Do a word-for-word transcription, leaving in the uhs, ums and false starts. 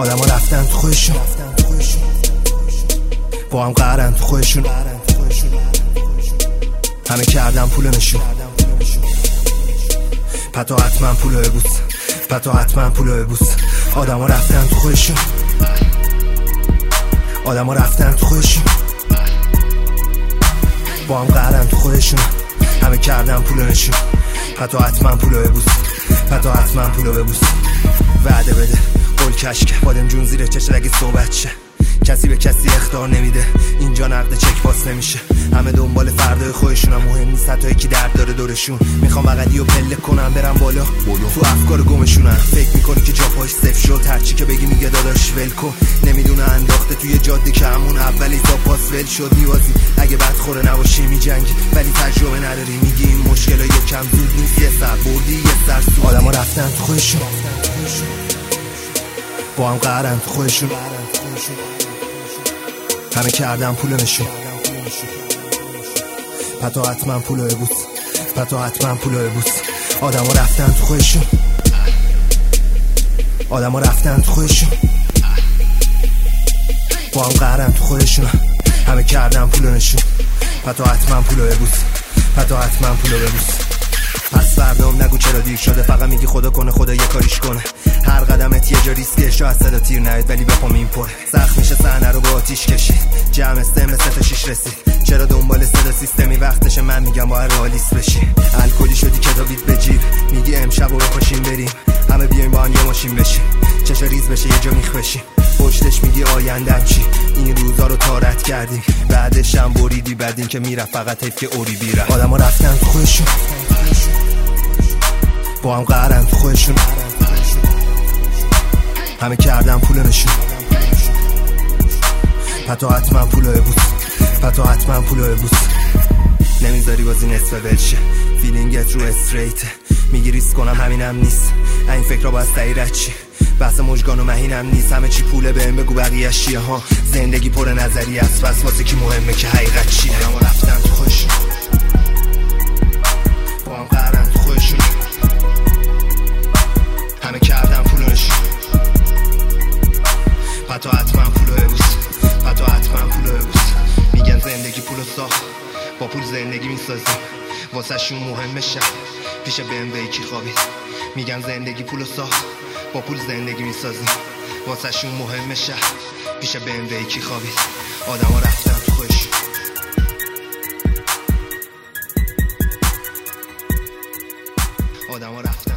آدم ها رفتن تو خودشون، با هم قهرن تو خودشون، همه کردن پول نشون، پتا حتما پولو ببوس، پتا حتما پولو ببوس. آدم ها رفتن تو خودشون، آدم ها رفتن تو خودشون، با هم قهرن تو خودشون، همه کردن پولو نشون، پتا حتما پولو ببوس، پتا حتما پولو ببوس. وعده بده قول کشکه بادم جون زیر چشم اگه صحبت شه، کسی به کسی اخطار نمیده اینجا، نقد چک پاس نمیشه، همه دنبال فردای خودشون، هم مهم نیست حتی یکی درد داره دورشون. میخوام بغلی و پله کنم برم بالا تو افکار گمشونم، فکر میکنی که جا پاش صفر شد، هرچی که بگی میگه داداش ول کن، نمیدونه انداخته توی جاده که همون اولی تا پاس ول شد. میوازی اگه بدخوره نباشی میجنگی، ولی تجربه نداری میگی این مشکلا یکم زود نیست، یه سر بردی یه سر سود. آدما رفتن تو خودشون، با هم قهرن تو خودشون، همه کردن پول نشون، پتا حتما پولو ببوس، پتا حتما پولو ببوس. آدم ها رفتن تو خودشون، آدم ها رفتن تو خودشون، با هم قهرن تو خودشون، همه کردن پول نشون، پتا حتما پولو ببوس، پتا حتما پولو ببوس. پس فردام نگو چرا دیر شده، فقط میگی خدا کنه خدا یه کاریش کنه. هر قدمت یه جا ریسکه، شاید صدا تیر نیاد ولی بپام این پره. سخت میشه صحنه رو با آتیش کشید، جمع استم سه تا شیش رسید، چرا دنبال صدا سیستمی وقتشه؟ من میگم باید رئالیست بشی. الکلی شدی کتابیت به جیب، میگی امشب رو بپاشیم بریم، همه بیایم با هم یه ماشین بشیم، چشا ریز بشه یه جا میخ بشیم، پشتش میگی آیندم چی؟ این روزا رو تارت کردیم، بعدش هم بریدی، بعد این که میره فقط حیف که اوری بیره. آدما رفتن تو خودشون، با هم قهرن تو خودشون، همه کردن پول نشون، پتا حتما پولو ببوس، پتا حتما پولو ببوس. نمیذاری بازی نصف ولشه، فیلینگت رو استریته، میگی ریسک کنم همینم نیست، این فکر را باید سعیرت چی؟ بحث مجگان و مهینم نیست، همه چی پوله بهم بگو بقیه چیه ها. زندگی پر نظری است، بس واسه کی مهمه که حقیقت چیه. آدما رفتن تو خودشون، با هم قهرن تو خودشون، همه کردن پول نشون، پتا حتما پولو ببوس، پتا حتما پولو ببوس. میگن زندگی پولو ساخت، با پول زندگی میسازیم، واسه شون مهمه شب پیش بهم به یکی خوابید. میگن زندگی پولو ساخت، با پول زندگی میسازیم، واسه شون مهمه شب پیش بهم به یکی خوابید. آدما رفتن تو خودشون، آدما رفتن